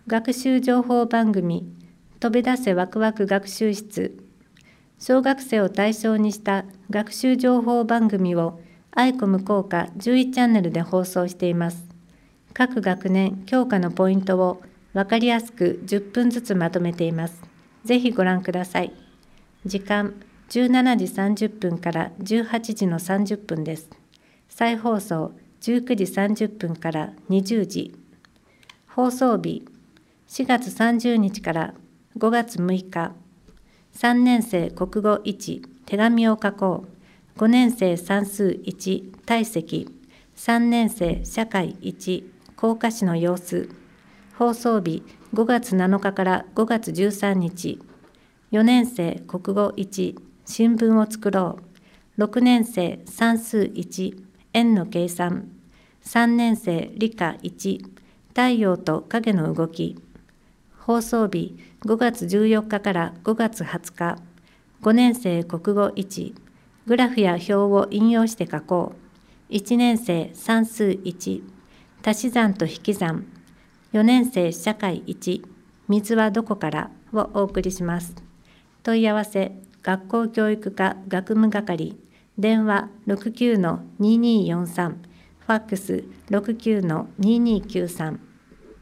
学習情報番組飛び出せワクワク学習室。小学生を対象にした学習情報番組をアイコム効果11チャンネルで放送しています。各学年教科のポイントを分かりやすく10分ずつまとめています。ぜひご覧ください。時間17時30分から18時の30分です。再放送19時30分から20時。放送日4月30日から5月6日。3年生国語1、手紙を書こう。5年生算数1、体積。3年生社会1、校歌詞の様子。放送日5月7日から5月13日。4年生国語1、新聞を作ろう。6年生算数1、円の計算。3年生理科1、太陽と影の動き。放送日5月14日から5月20日。5年生国語1、グラフや表を引用して書こう。1年生算数1、足し算と引き算。4年生社会1、水はどこからをお送りします。問い合わせ、学校教育課学務係、電話 69-2243、ファックス 69-2293。